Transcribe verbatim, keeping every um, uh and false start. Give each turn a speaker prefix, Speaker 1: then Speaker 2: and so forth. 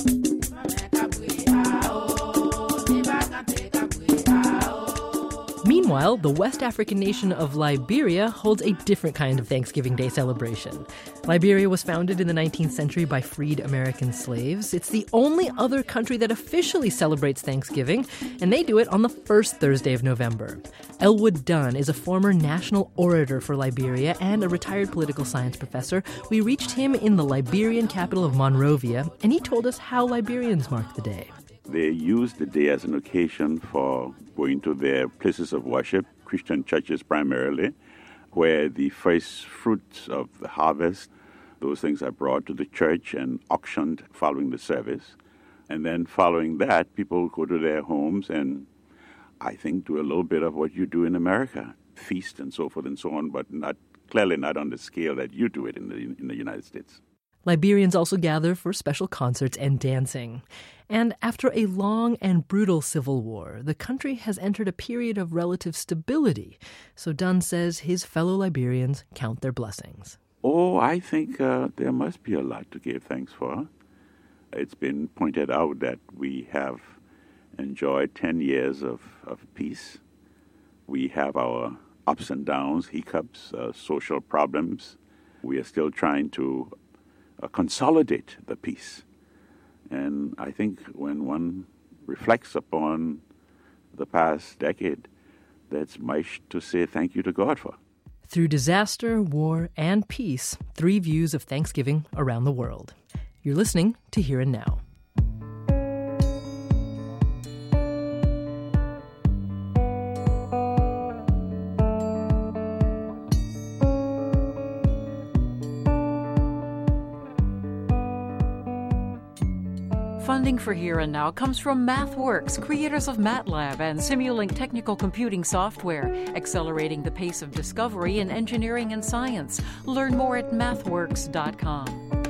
Speaker 1: Meanwhile, the West African nation of Liberia holds a different kind of Thanksgiving Day celebration. Liberia was founded in the nineteenth century by freed American slaves. It's the only other country that officially celebrates Thanksgiving, and they do it on the first Thursday of November. Elwood Dunn is a former national orator for Liberia and a retired political science professor. We reached him in the Liberian capital of Monrovia, and he told us how Liberians mark the day.
Speaker 2: They use the day as an occasion for going to their places of worship, Christian churches primarily, where the first fruits of the harvest, those things are brought to the church and auctioned following the service. And then following that, people go to their homes and I think do a little bit of what you do in America, feast and so forth and so on, but not clearly not on the scale that you do it in the, in the United States.
Speaker 1: Liberians also gather for special concerts and dancing. And after a long and brutal civil war, the country has entered a period of relative stability. So Dunn says his fellow Liberians count their blessings.
Speaker 2: Oh, I think uh, there must be a lot to give thanks for. It's been pointed out that we have enjoyed ten years of, of peace. We have our ups and downs, hiccups, uh, social problems. We are still trying to uh, consolidate the peace. And I think when one reflects upon the past decade, that's much to say thank you to God for.
Speaker 1: Through disaster, war, and peace, three views of Thanksgiving around the world. You're listening to Here and Now.
Speaker 3: Funding for Here and Now comes from MathWorks, creators of MATLAB and Simulink technical computing software, accelerating the pace of discovery in engineering and science. Learn more at mathworks dot com.